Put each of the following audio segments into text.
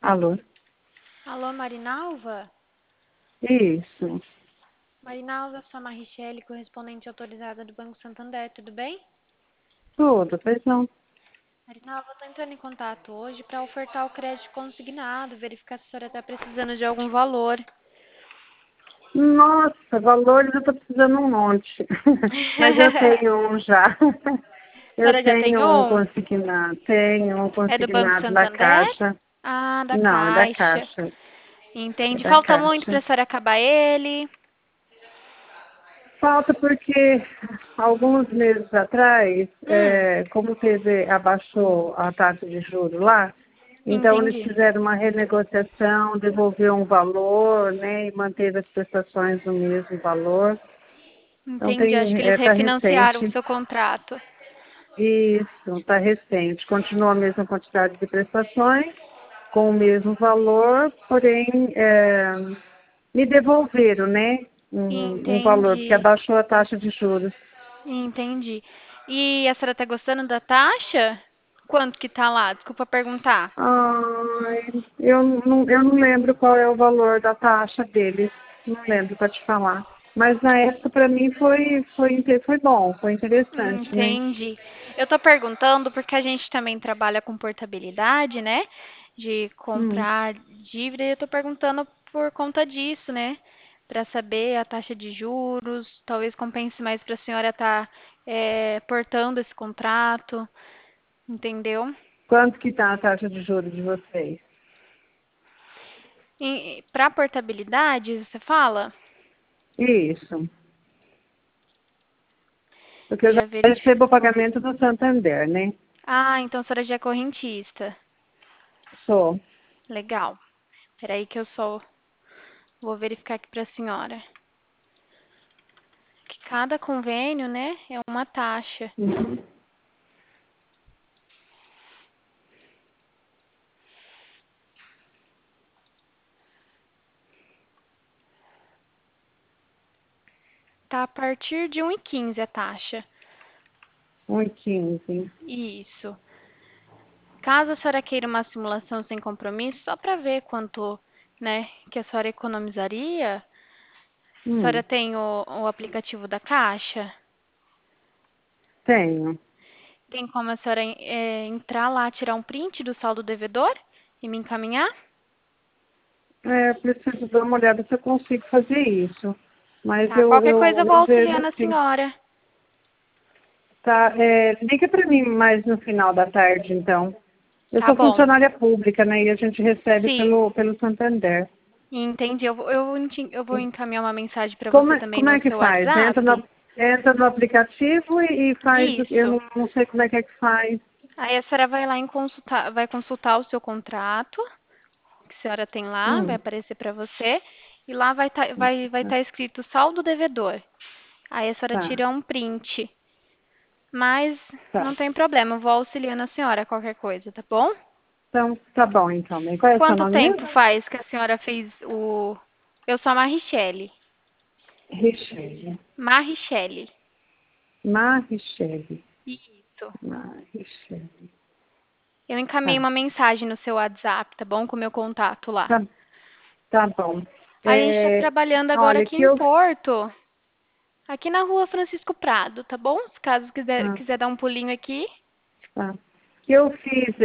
Alô? Alô, Marinalva? Isso. Marinalva, sou a Marichele, correspondente autorizada do Banco Santander, tudo bem? Tudo, pois não. Marinalva, estou entrando em contato hoje para ofertar o crédito consignado, verificar se a senhora está precisando de algum valor. Nossa, valores eu tô precisando um monte. Mas eu tenho um já. A Eu senhora já tem tenho um um? consignado. Tenho um É do Banco consignado da Santander? Caixa. Ah, da Não, é da Caixa. Caixa. É Entendi. da Falta muito para Caixa. a senhora acabar ele? Falta porque alguns meses atrás, Hum, como abaixou a taxa de juros lá, então eles entendi. fizeram uma renegociação, devolveu um valor, né, e manteve as prestações no mesmo valor. Então Entendi. Acho que eles tá refinanciaram o recente. seu contrato. Isso, está recente. Continua a mesma quantidade de prestações, com o mesmo valor, porém me devolveram, né? Um valor, porque Entendi. abaixou a taxa de juros. Entendi. E a senhora tá gostando da taxa? Quanto que tá lá? Desculpa perguntar. Ai, eu não lembro qual é o valor da taxa deles. Não lembro para te falar. Mas na época para mim foi bom, foi interessante, né? Entendi. Eu tô perguntando porque a gente também trabalha com portabilidade, né? De Hum. comprar dívida e eu tô perguntando por conta disso, né? Para saber a taxa de juros, talvez compense mais para a senhora estar portando esse contrato, entendeu? Quanto que está a taxa de juros de vocês? Para portabilidade, você fala? Isso. Porque eu já Já recebo o verificou? pagamento do Santander, né? Ah, então a senhora já é correntista. Sou. Legal. Peraí que eu só vou verificar aqui para a senhora. Que cada convênio, né, é uma taxa. Uhum. Tá a partir de 1,15 a taxa. 1,15. Isso. Caso a senhora queira uma simulação sem compromisso, só para ver quanto, né, que a senhora economizaria, a senhora Hum, tem o aplicativo da Caixa? tenho. Tem como a senhora entrar lá, tirar um print do saldo devedor e me encaminhar? Preciso dar uma olhada se eu consigo fazer isso. Mas Tá, qualquer coisa eu vou eu vejo auxiliando a assim. senhora. Tá, liga para mim mais no final da tarde, então. Eu Tá sou bom. funcionária pública, né? E a gente recebe Sim, pelo Santander. entendi. Eu vou encaminhar uma mensagem para você também Como no é que seu faz? WhatsApp. Entra no aplicativo e faz. Eu Isso. não sei como é que faz. Aí a senhora vai lá vai consultar o seu contrato, que a senhora tem lá, vai Hum, aparecer para você, e lá vai tá escrito saldo devedor. Aí a senhora tá, tira um print. Mas tá. não tem problema, eu vou auxiliando a senhora qualquer coisa, tá bom? Então, tá bom, então. Né? Qual é o seu Quanto nome tempo mesmo? faz que a senhora fez o. Eu sou a Marichele. Richelle. Marichele. Marichelle. Isso. Marichelle. Eu encaminhei Tá, uma mensagem no seu WhatsApp, tá bom? Com o meu contato lá. tá, tá bom. A gente está trabalhando agora Olha, aqui em Porto, aqui na rua Francisco Prado, tá bom? Se caso ah, quiser dar um pulinho aqui. tá. Que eu fiz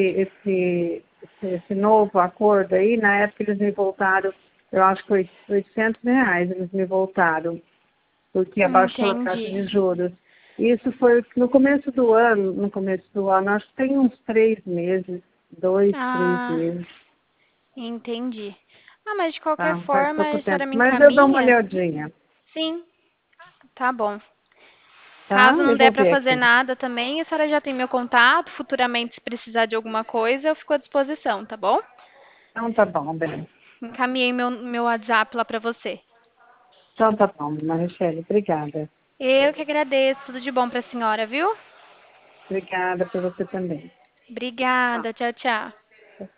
esse novo acordo aí, na época eles me voltaram, eu acho que foi R$ 800 eles me voltaram, porque abaixou a taxa Entendi. de juros. Isso foi no começo do ano, acho que tem uns 3 meses, 3 Ah, meses, entendi. Ah, mas de qualquer tá? Faz forma, pouco a senhora tempo. me Mas eu dou uma encaminha? olhadinha, Sim, tá bom. tá? Caso não Eu der vou para ver fazer aqui. nada também, a senhora já tem meu contato. Futuramente, se precisar de alguma coisa, eu fico à disposição, tá bom? Então tá bom, bem. Encaminhei meu WhatsApp lá para você. Então tá bom, Maricele, obrigada. Eu que agradeço. Tudo de bom para a senhora, viu? Obrigada por você também. Tchau. Obrigada. Tchau, tchau.